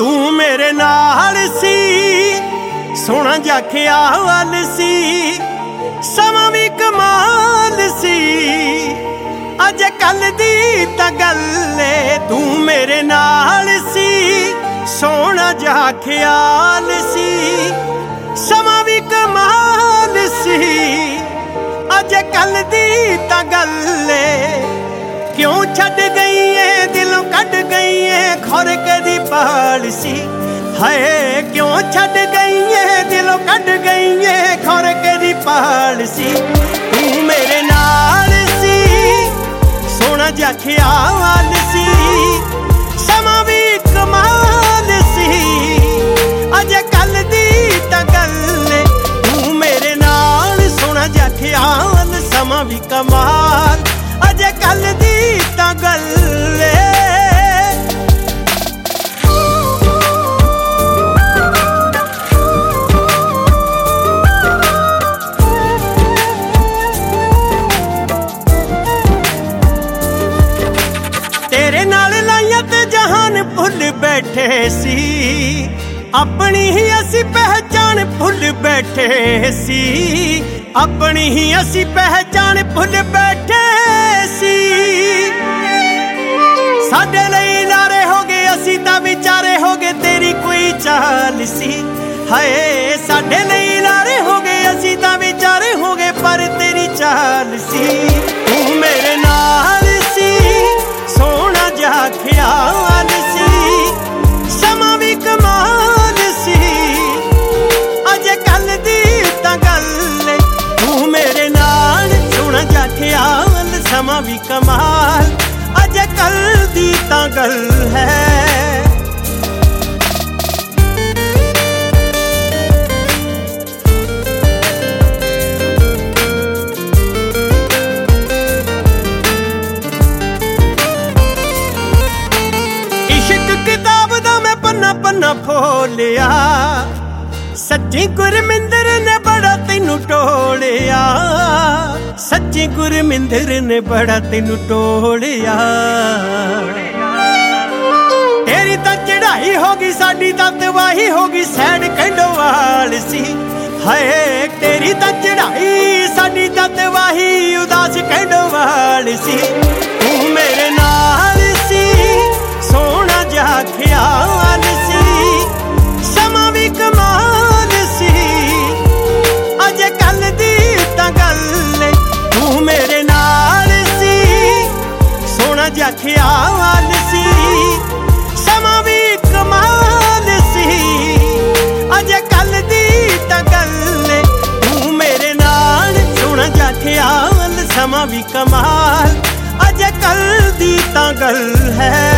ਤੂੰ ਮੇਰੇ ਨਾਲ ਸੀ, ਸੋਹਣਾ ਜਿਹਾ ਖਿਆਲ ਸੀ, ਸਮਾਂ ਵੀ ਕਮਾਲ ਸੀ। ਅੱਜ ਕੱਲ ਦੀ ਤਾਂ ਗੱਲ ਏ, ਤੂੰ ਮੇਰੇ ਨਾਲ ਸੀ, ਸੋਹਣਾ ਜਿਹਾ ਖਿਆਲ ਸੀ, ਸਮਾਂ ਵੀ ਕਮਾਲ ਸੀ। ਅੱਜ ਕੱਲ ਦੀ ਤਾਂ ਗੱਲ ਏ, ਕਿਉਂ ਛੱਡ ਗਈ ਏ, ਦਿਲੋਂ ਕੱਢ ਗਈ ਏ, ਖੁਰ ਕਦੀ ਪਾਲ ਸੀ। ਹਾਏ ਕਿਉਂ ਛੱਡ ਗਈ ਏ, ਦਿਲੋਂ ਕੱਢ ਗਈ ਏ, ਖੁਰ ਕਦੀ ਪਾਲ ਸੀ। ਤੂੰ ਮੇਰੇ ਨਾਲ ਸੀ, ਸੋਹਣਾ ਜਿਹਾ ਖਿਆਲ ਸੀ, ਸਮਾਂ ਵੀ ਕਮਾਲ ਸੀ। ਅੱਜ ਕੱਲ ਦੀ ਤਾਂ ਗੱਲ ਏ, ਤੂੰ ਮੇਰੇ ਨਾਲ, ਸੋਹਣਾ ਜਿਹਾ ਖਿਆਲ, ਸਮਾਂ ਵੀ ਕਮਾਲ। ਅੱਜ ਕੱਲ ਦੀ ਤਾਂ ਗੱਲ ਏ। ਤੇਰੇ ਨਾਲ ਲਾਈਆਂ ਤੇ ਜਹਾਨ ਭੁੱਲ ਬੈਠੇ ਸੀ, ਆਪਣੀ ਹੀ ਅਸੀਂ ਪਹਿਚਾਣ ਭੁੱਲ ਬੈਠੇ ਸੀ, ਆਪਣੀ ਹੀ ਅਸੀਂ ਪਹਿਚਾਣ ਭੁੱਲ ਬੈਠੇ ਸੀ। ਸਾਡੇ ਲਈ ਲਾਰੇ ਹੋ ਗਏ, ਅਸੀਂ ਤਾਂ ਵਿਚਾਰੇ ਹੋ ਗਏ, ਤੇਰੀ ਕੋਈ ਚਾਲ ਸੀ। ਹਾਏ ਸਾਡੇ ਲਈ ਲਾਰੇ ਹੋ ਗਏ, ਅਸੀਂ ਤਾਂ ਵਿਚਾਰੇ ਹੋ ਗਏ, ਪਰ ਤੇਰੀ ਚਾਲ ਸੀ। ਤੂੰ ਮੇਰੇ ਨਾਲ ਸੀ, ਸੋਹਣਾ ਜਿਹਾ ਖਿਆਲ ਸੀ, ਸਮਾਂ ਵੀ ਕਮਾਲ ਸੀ। ਅੱਜ ਕੱਲ ਦੀ ਤਾਂ ਗੱਲ ਏ, ਤੂੰ ਮੇਰੇ ਨਾਲ, ਸੋਹਣਾ ਜਿਹਾ ਖਿਆਲ, ਸਮਾਂ ਵੀ ਕਮਾਲ। ਅੱਜ ਕੱਲ ਦੀ ਤਾਂ ਗੱਲ ਹੈ। ਕਿਤਾਬ ਦਾ ਮੈਂ ਪੰਨਾ ਪੰਨਾ ਫੋਲਿਆ, ਸੱਚੀ ਗੁਰਮਿੰਦਰ ਨੇ ਬੜਾ ਤੈਨੂੰ ਟੋਲਿਆ, ਸੱਚੀ ਗੁਰਮਿੰਦਰ ਨੇ ਬੜਾ ਤੈਨੂੰ ਟੋਲਿਆ। ਤੇਰੀ ਤਾਂ ਚੜਾਈ ਹੋ ਗਈ, ਸਾਡੀ ਤਾਂ ਤਬਾਹੀ ਹੋ ਗਈ, ਸੈਡ ਕੰਡੋਵਾਲ ਸੀ। ਹਾਏ ਤੇਰੀ ਤਾਂ ਚੜਾਈ, ਸਾਡੀ ਤਾਂ ਤਬਾਹੀ, ਉਦਾਸ ਕੰਡੋਵਾਲ ਸੀ। ਤੂੰ ਮੇਰੇ ਨਾਲ ਸੀ, ਸੋਹਣਾ ਜਿਹਾ ਖਿਆਲ ਸੀ, ਸਮਾਂ ਵੀ ਕਮਾਲ ਸੀ। ਅੱਜ ਕੱਲ ਦੀ ਤਾਂ ਗੱਲ ਏ, ਤੂੰ ਮੇਰੇ ਨਾਲ ਸੀ, ਸੋਹਣਾ ਜਿਹਾ ਖਿਆਲ ਸੀ, ਸਮਾਂ ਵੀ ਕਮਾਲ ਸੀ। ਅੱਜ ਕੱਲ ਦੀ ਤਾਂ ਗੱਲ ਏ, ਤੂੰ ਮੇਰੇ ਨਾਲ, ਸੋਹਣਾ ਜਿਹਾ ਖਿਆਲ, ਸਮਾਂ ਵੀ ਕਮਾਲ। ਅੱਜ ਕੱਲ ਦੀ ਤਾਂ ਗੱਲ ਹੈ।